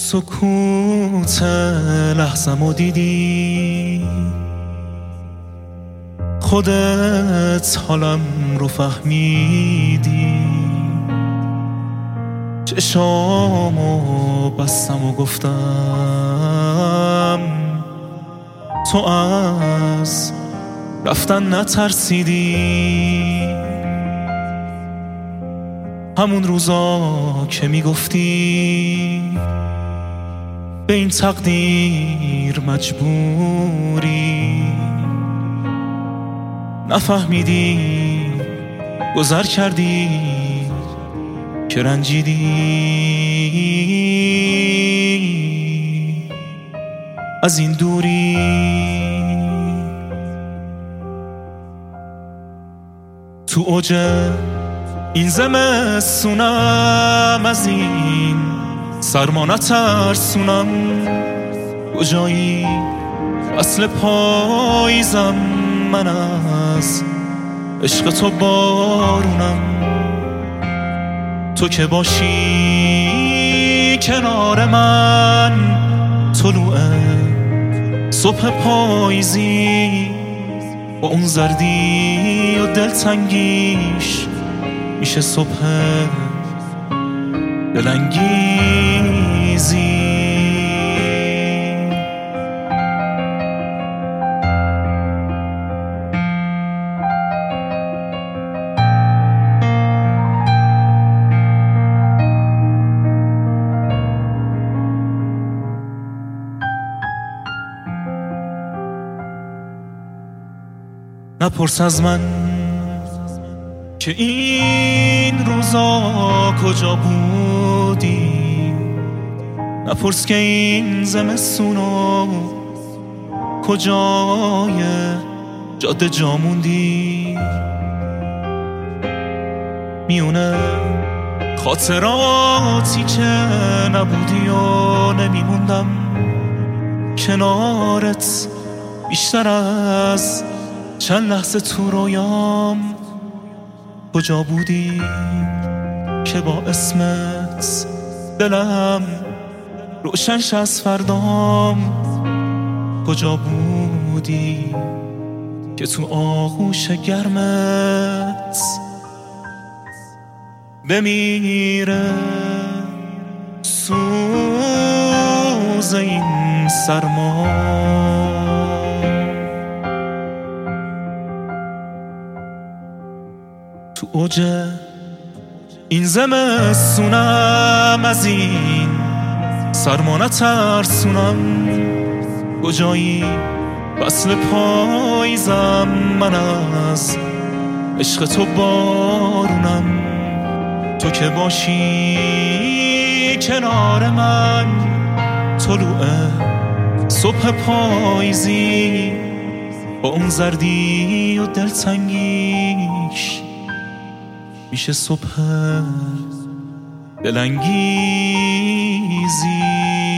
سکوت لحظه‌مو دیدی، خودت حالم رو فهمیدی. چشامو بستم و گفتم تو از رفتن نترسیدی. همون روزا که میگفتی به این تقدیر مجبوری، نفهمیدی گذر کردی که رنجیدی. از این دوری تو اوج این زمستونم، از این سرما نترسونم. کجایی اصل پاییزم، من از عشق تو بارونم. تو که باشی کنار من، طلوع صبح پاییزی با اون زردی و دلتنگیش میشه صبح دلانگیزی. نپرس از من که این روزا کجا بودی، نپرس که این زمستونا کجای جاده جا موندی. میونه خاطراتی که نبودی و نمیموندم کنارت بیشتر از چند لحظه تو رویام. کجا بودی که با اسمت دلم روشنش از فردام؟ کجا بودی که تو آغوش گرمت بمیره سوز این سرما؟ تو اوج این زمستونم، از این سرما نترسونم. کجایی فصل پاییزم، من از عشق تو بارونم. تو که باشی کنار من، طلوع صبح پاییزی با اون زردی و دلتنگیش میشه صبح دلانگیزی.